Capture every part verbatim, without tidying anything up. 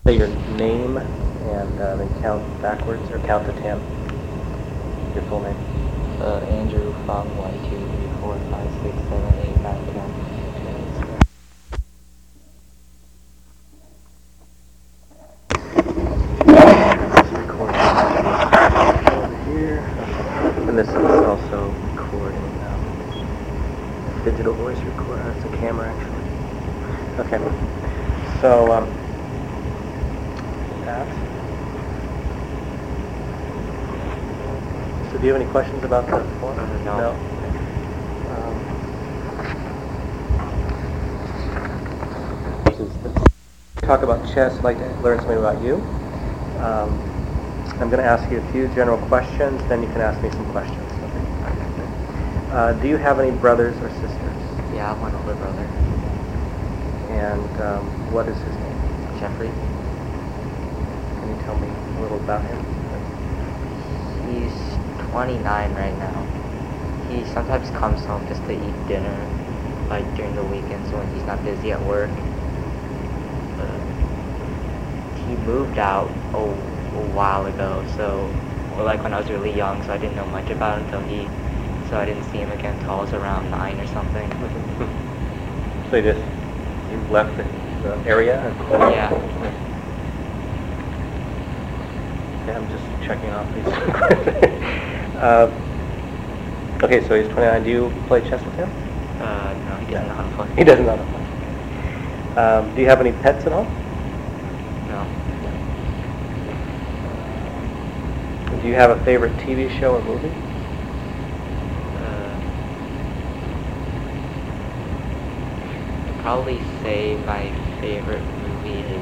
Say your name and uh, then count backwards, or count to ten. Your full name. Uh, Andrew Fung, one, two, three, four, five, six, seven, eight, nine, ten. Over here. And this is also recording now. Digital voice recorder. It's a camera, actually. Okay. So, um, that. So, do you have any questions about the form? Uh, no. No. Um, talk about chess. I'd like to learn something about you. Um, I'm going to ask you a few general questions, then you can ask me some questions. Okay. Uh, do you have any brothers or sisters? Yeah, I have one older brother. And um, what is his name? Jeffrey. Can you tell me a little about him? He's twenty-nine right now. He sometimes comes home just to eat dinner, like during the weekends when he's not busy at work. Uh, he moved out a, a while ago, so, or like when I was really young, so I didn't know much about him until he, so I didn't see him again until I was around nine or something. So you just, you left the, the area? Yeah. Okay, I'm just checking off these. uh, okay, so he's twenty-nine. Do you play chess with him? Uh, no, he doesn't know how to play. He doesn't know how to play. Um, do you have any pets at home? No. Do you have a favorite T V show or movie? Uh, I'd probably say my favorite movie is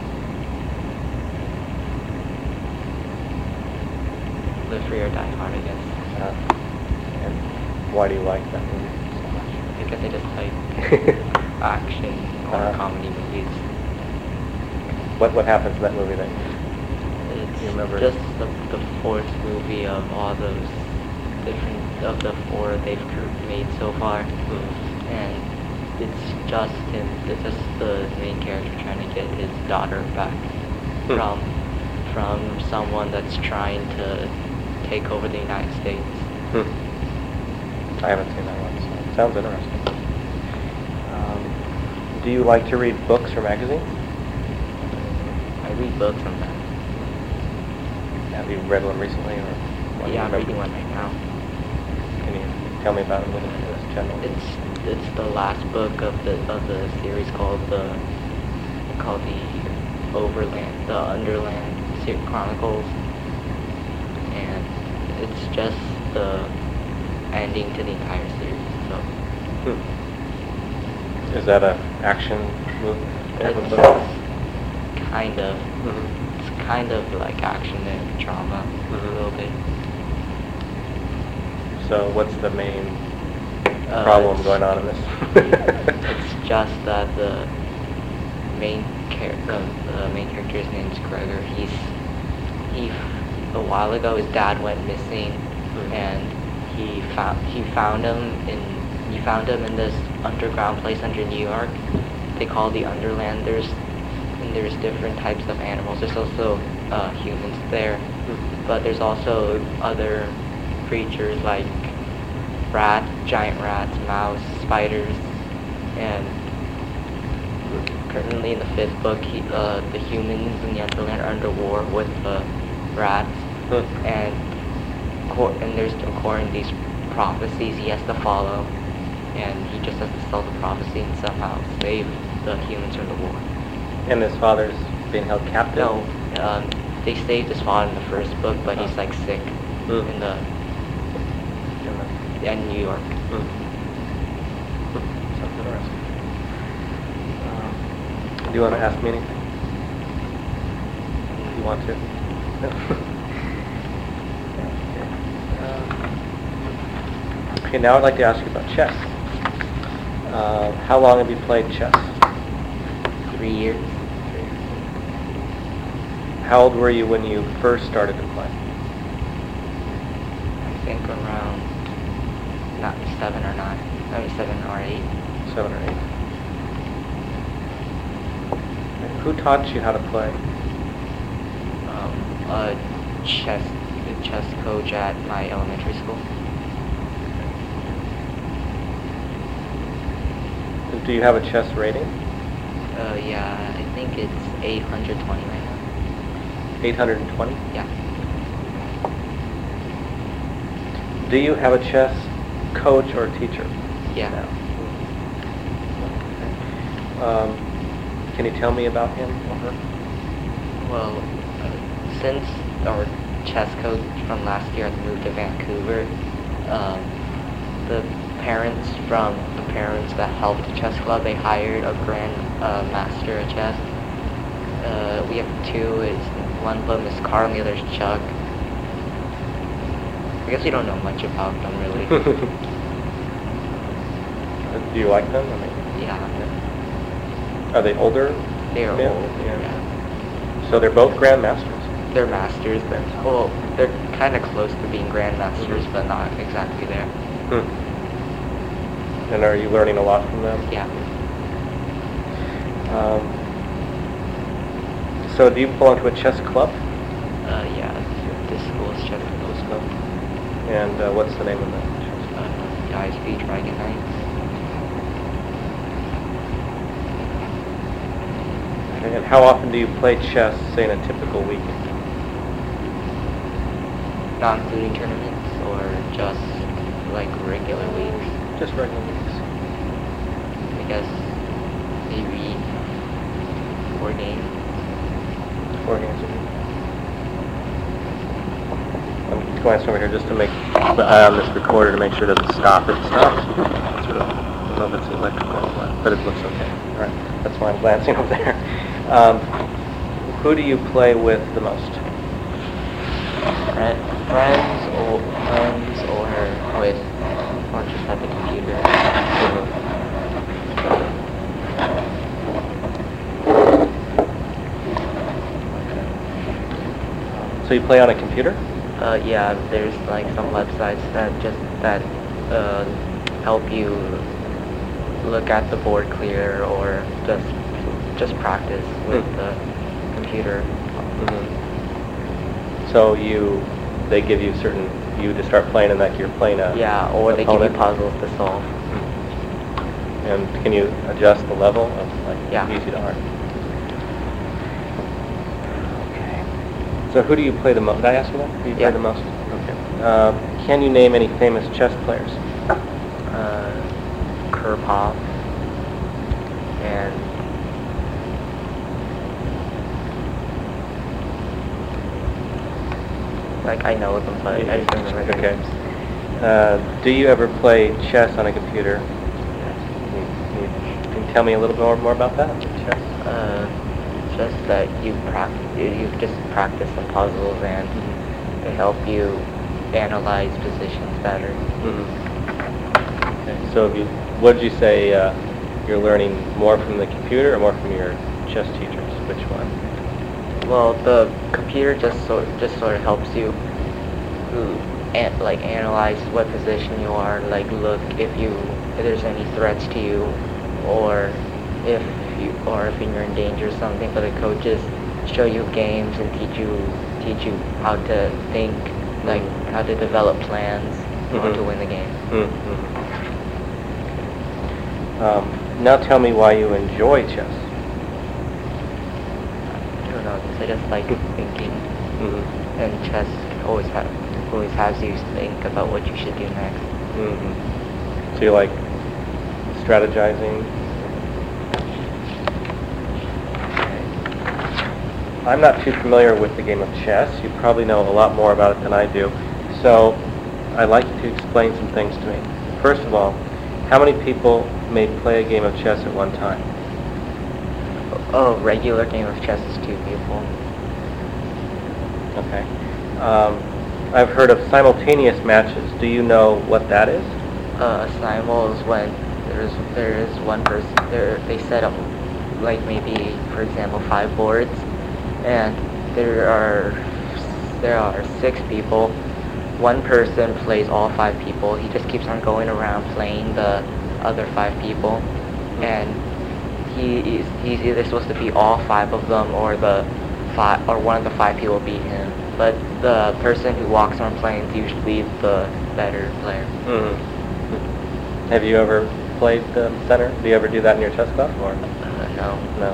Live Free or Die Hard, I guess. Uh, and why do you like that movie so much? Because I just like action or Uh-huh. comedy movies. What what happens in that movie that It's you remember? just the, the fourth movie of all those different, of the four they've cr- made so far. Mm. And it's just him, it's just the main character trying to get his daughter back Hmm. from from someone that's trying to take over the United States. Hmm. I haven't seen that one, so it sounds interesting. Um, do you like to read books or magazines? I read books sometimes. Have you read one recently, or one Yeah, I'm you reading remember? one right now. Can you tell me about it a little bit, just generally? It's it's the last book of the of the series called the called the Overland, the Underland Se- Chronicles, and it's just the ending to the entire series. So Hmm. Is that a action movie? type of it's book? kind of Mhm. it's kind of like action and drama Mhm. a little bit. So what's the main Uh, problem it's- going on in this? It's just that the main char- the, the main character's name's Gregor. He's he a while ago his dad went missing, Mhm. and he found he found him in he found him in this underground place under New York. They call the Underlanders, and there's different types of animals. There's also uh, humans there, Mhm. but there's also other creatures like rats, giant rats, mouse, spiders, and currently in the fifth book, he, uh, the humans in the Underland are under war with the rats, Hmm. and co- and there's according to these prophecies he has to follow, and he just has to sell the prophecy and somehow save the humans from the war. And his father's being held captive? No, um, they saved his father in the first book, but he's like sick Hmm. in the In the- in New York. Hmm. Hmm. Sounds interesting. Um, do you want to ask me anything? Do you want to? No. Okay. Okay, now I'd like to ask you about chess. Uh, how long have you played chess? Three years. How old were you when you first started to play? I think around not seven or nine. I mean seven or eight. Seven or eight. Who taught you how to play? Um, a chess a chess coach at my elementary school. Do you have a chess rating? Uh, yeah, I think it's eight hundred twenty right now. eight hundred twenty? Yeah. Do you have a chess coach or teacher? Yeah. now? Um, can you tell me about him or her? Well, uh, since our chess coach from last year had moved to Vancouver, um, the parents from the parents that helped the chess club, they hired a grand uh, master of chess. Uh, we have two. Is one of them is Carl, and the other is Chuck. I guess we don't know much about them really. Do you like them? I mean, Yeah, are they older? they're Yeah, old. yeah. Yeah. So they're both grandmasters. They're masters. They're, well, they're kind of close to being grandmasters, Mhm. but not exactly there. Hmm. And are you learning a lot from them? Yeah. Um, so do you belong to a chess club? Uh, yeah. This school's chess club. And uh, what's the name of that chess club? Uh, the I S B Dragon Knights. Okay, and how often do you play chess, say, in a typical week? Not including tournaments, or just like regular weeks. Just regular weeks. I guess maybe four games. Four games a week. I'm glancing over here just to make the eye on this recorder to make sure it doesn't stop. It stops. Sort of, I don't know if it's electrical or what, but it looks okay. All right, that's why I'm glancing over there. Um, who do you play with the most? Friend, friends or friends or with or just at the computer. So you play on a computer? Uh, yeah, there's like some websites that just that uh, help you look at the board clear or just just practice with Hmm. the computer. Mm-hmm. So you, they give you certain, you just start playing and like you're playing a Yeah, or they give you opponent? puzzles to solve. And can you adjust the level of like Yeah. easy to hard? Okay. So who do you play the most? Did I ask you that? Who do you Yeah. play the most? Okay. Uh, can you name any famous chess players? Uh, Kurpov and like I know them, but I just don't remember their Okay. names. Uh, do you ever play chess on a computer? Can you, can you tell me a little more more about that? Chess. Uh, just that you practice, you, you just practice some puzzles and they help you analyze positions better. Mm-hmm. Okay. So, if you, what did you say? Uh, you're learning more from the computer or more from your chess teachers? Which one? Well, the computer just sort just sort of helps you, uh, an, like analyze what position you are, like look if you if there's any threats to you, or if you or if you're in danger or something. But the coaches show you games and teach you teach you how to think, like Mhm. how to develop plans in order Mhm. to win the game. Mm-hmm. Um, now tell me why you enjoy chess. I don't know, 'cause I just like thinking, Mm-hmm. and chess always have always has you think about what you should do next. Mm-hmm. So you like strategizing? I'm not too familiar with the game of chess. You probably know a lot more about it than I do. So I'd like you to explain some things to me. First of all, how many people may play a game of chess at one time? A regular game of chess is two people. Okay. Um, I've heard of simultaneous matches. Do you know what that is? Uh, a simul is when there's there is one person there. They set up like maybe for example five boards, and there are there are six people. One person plays all five people. He just keeps on going around playing the other five people, and he is he's either supposed to beat all five of them, or the five or one of the five people beat him. But the person who walks on planes usually the better player. Mm-hmm. Have you ever played the center? Do you ever do that in your chess club, or Uh, no. no?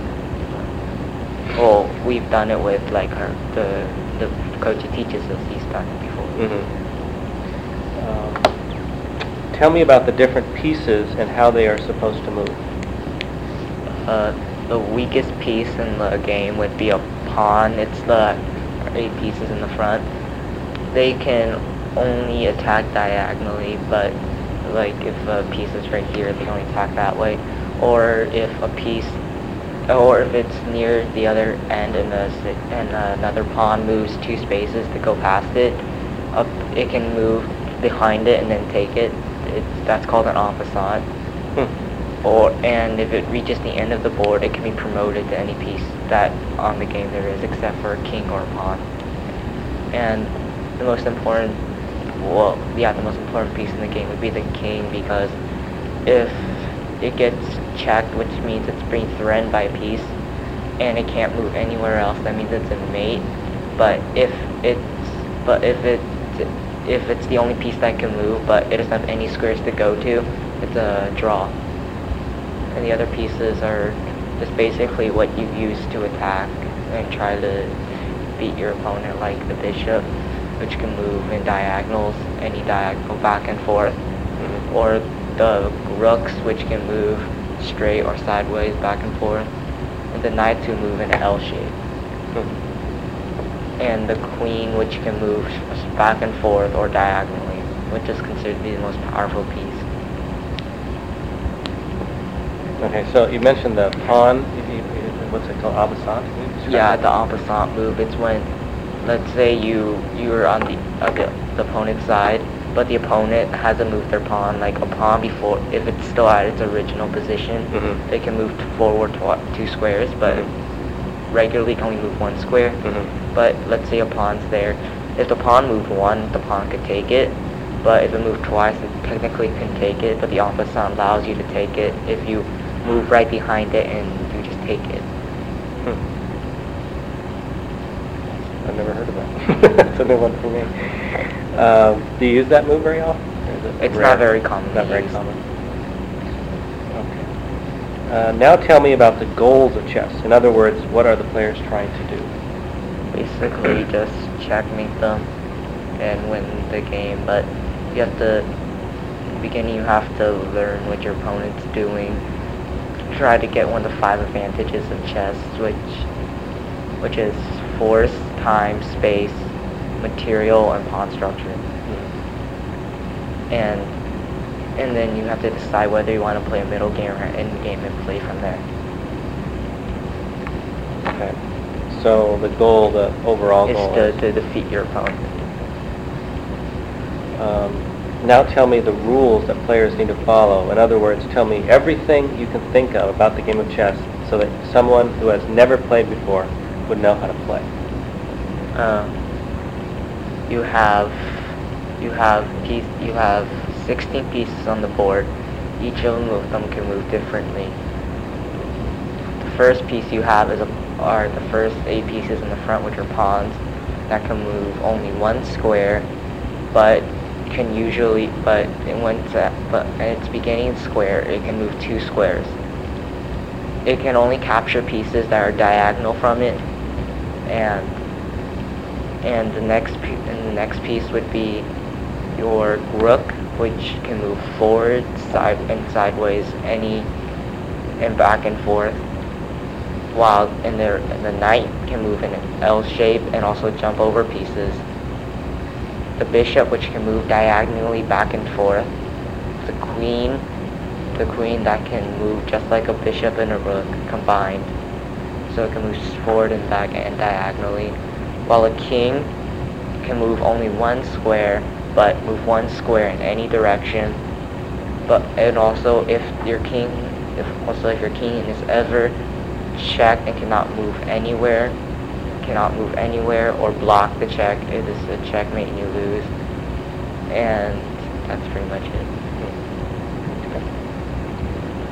Well, we've done it with like our, the the coach who teaches us. He's done it before. Mm-hmm. Um, tell me about the different pieces and how they are supposed to move. Uh, the weakest piece in the game would be a pawn. It's the eight pieces in the front. They can only attack diagonally, but like if a piece is right here, they can only attack that way. Or if a piece, or if it's near the other end and, a, and another pawn moves two spaces to go past it, up, it can move behind it and then take it. It's, that's called an en passant. Hmm. Or and if it reaches the end of the board, it can be promoted to any piece that on the game there is, except for a king or a pawn. And the most important, well, yeah, the most important piece in the game would be the king, because if it gets checked, which means it's being threatened by a piece, and it can't move anywhere else, that means it's a mate. But if it's, but if it, if it's the only piece that can move, but it doesn't have any squares to go to, it's a draw. And the other pieces are just basically what you use to attack and try to beat your opponent, like the bishop, which can move in diagonals, any diagonal back and forth, mm-hmm. or the rooks, which can move straight or sideways back and forth, and the knights who move in an L shape, mm-hmm. and the queen, which can move back and forth or diagonally, which is considered to be the most powerful piece. Okay, so you mentioned the pawn. You, you, what's it called? En passant? Yeah, the en passant move. It's when, let's say you you're on the, uh, the the opponent's side, but the opponent hasn't moved their pawn. Like a pawn before, if it's still at its original position, mm-hmm. they can move forward tw- two squares, but mm-hmm. regularly can only move one square. Mm-hmm. But let's say a pawn's there. If the pawn moved one, the pawn could take it. But if it moved twice, it technically can take it. But the en passant allows you to take it if you move right behind it and you just take it. Hmm. I've never heard of that. That's a new one for me. Um, do you use that move very often? It it's rare? Not very common. Not very used. common. Okay. Uh, now tell me about the goals of chess. In other words, what are the players trying to do? Basically, just checkmate them and win the game. But you have to, in the beginning, you have to learn what your opponent's doing. Try to get one of the five advantages of chess, which which is force, time, space, material, and pawn structure. Mm-hmm. And and then you have to decide whether you want to play a middle game or an end game and play from there. Okay. So the goal, the overall is goal to, is to defeat your opponent. Um, Now tell me the rules that players need to follow. In other words, tell me everything you can think of about the game of chess so that someone who has never played before would know how to play. Uh, you have you have piece, you have sixteen pieces on the board. Each of them can move differently. The first piece you have is a, are the first eight pieces in the front, which are pawns that can move only one square, but can usually, but it went to, but at its beginning square, it can move two squares. It can only capture pieces that are diagonal from it, and and the next and the next piece would be your rook, which can move forward, side, and sideways, any, and back and forth. While in the the knight can move in an L shape and also jump over pieces. The bishop, which can move diagonally back and forth. The queen, the queen that can move just like a bishop and a rook combined. So it can move forward and back and diagonally. While a king can move only one square, but move one square in any direction. But and also if your king, if also if your king is ever checked and cannot move anywhere, cannot move anywhere or block the check, it is a checkmate and you lose. And that's pretty much it.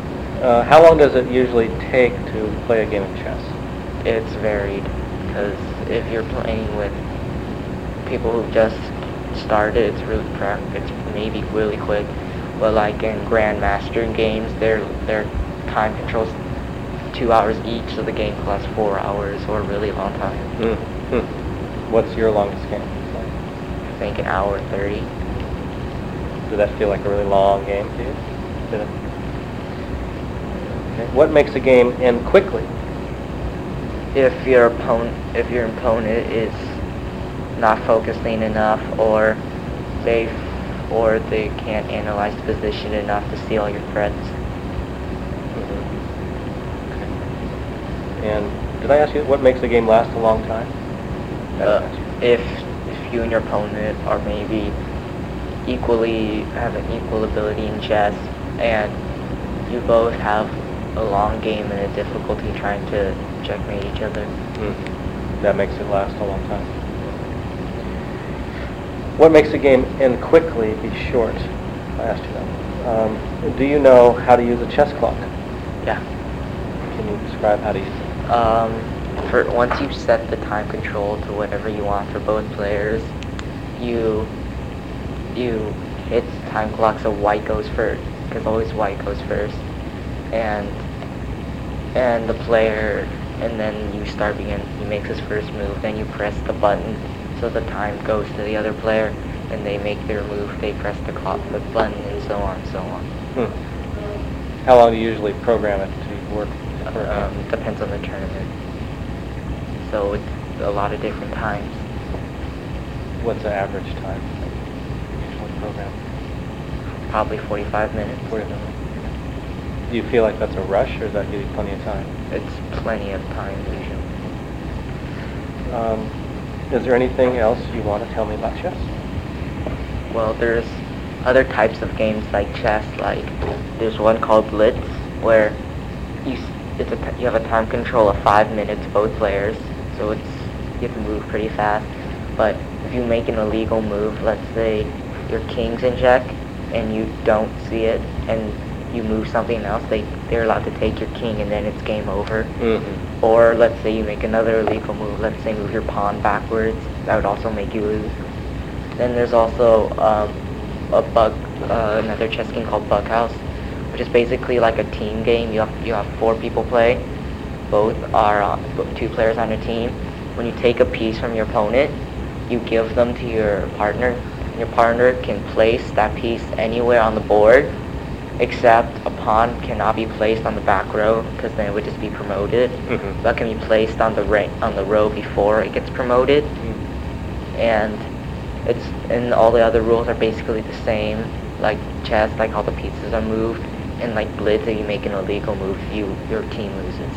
Uh, how long does it usually take to play a game of chess? It's varied, because if you're playing with people who just started, it's really prep. It's maybe really quick, but like in Grandmaster games, their their time controls two hours each, so the game can last four hours or a really long time. Mm-hmm. What's your longest game? I think an hour thirty. Did that feel like a really long game to you? Did it? Okay. What makes a game end quickly? If your opponent, if your opponent is not focusing enough, or they, or they can't analyze the position enough to see all your threats. Mm-hmm. Okay. And did I ask you what makes a game last a long time? Uh, if if you and your opponent are maybe equally have an equal ability in chess, and you both have a long game and a difficulty trying to checkmate each other. Mm-hmm. That makes it last a long time. What makes a game end quickly be short? I asked you that. Um, do you know how to use a chess clock? Yeah. Can you describe how to use it? Um, for once you set the time control to whatever you want for both players, you you hit the time clock so white goes first, because always white goes first, and and the player, and then you start begin. He makes his first move. Then you press the button so the time goes to the other player, and they make their move. They press the clock, the button, and so on, so on. Hmm. How long do you usually program it to work? For um, depends on the tournament. So it's a lot of different times. What's the average time you usually program? Probably forty-five minutes. forty-five minutes. Do you feel like that's a rush, or does that give you plenty of time? It's plenty of time usually. Um, is there anything else you want to tell me about chess? Well, there's other types of games like chess. Like there's one called Blitz, where you s- it's a t- you have a time control of five minutes both players, so it's you have to move pretty fast. But if you make an illegal move, let's say your king's in check, and you don't see it, and you move something else, they, they're allowed to take your king, and then it's game over. Mm-hmm. Or let's say you make another illegal move, let's say move your pawn backwards, that would also make you lose. Then there's also um, a bug, uh, another chess game called Bughouse, which is basically like a team game. You have, you have four people play, both are on, two players on a team. When you take a piece from your opponent, you give them to your partner. Your partner can place that piece anywhere on the board, except a pawn cannot be placed on the back row, because then it would just be promoted. Mm-hmm. But can be placed on the ra- on the row before it gets promoted. Mm-hmm. And it's and all the other rules are basically the same, like chess, like how the pieces are moved, and like Blitz, if you make an illegal move, you your team loses.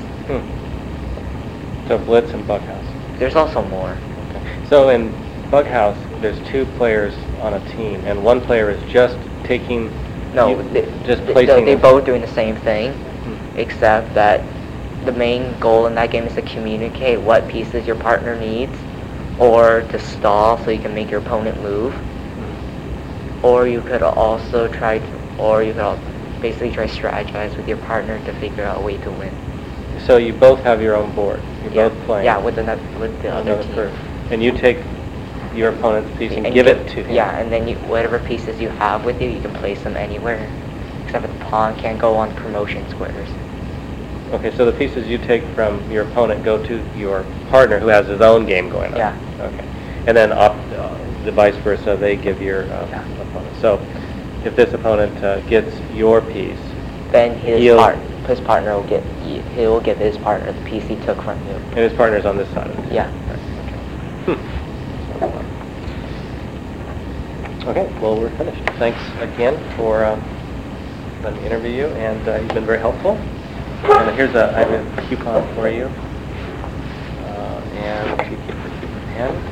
Hmm. So Blitz and Bughouse. There's also more. Okay. So in Bughouse, there's two players on a team, and one player is just taking. No, you, they, just they, placing. they're both doing the same thing, Hmm. except that the main goal in that game is to communicate what pieces your partner needs, or to stall so you can make your opponent move. Or you could also try to, or you could al- basically try to strategize with your partner to figure out a way to win. So you both have your own board. You're Yeah. both playing. Yeah, with another, with the other another team. person. And you take your opponent's piece and, And give you- it to him. Yeah, and then you, whatever pieces you have with you, you can place them anywhere, except for the pawn can't go on promotion squares. Okay, so the pieces you take from your opponent go to your partner who has his own game going on. Yeah. Okay. And then op- uh, the vice versa, they give your uh, Yeah. opponent. So if this opponent uh, gets your piece, Then his He'll- part, his partner will get, he will give his partner the piece he took from you. and his partner's on this side of it. Yeah. Hmm. Okay, well, we're finished. Thanks again for um, letting me interview you, and uh, you've been very helpful. And here's a, I have a coupon for you, uh, and a cheap pen.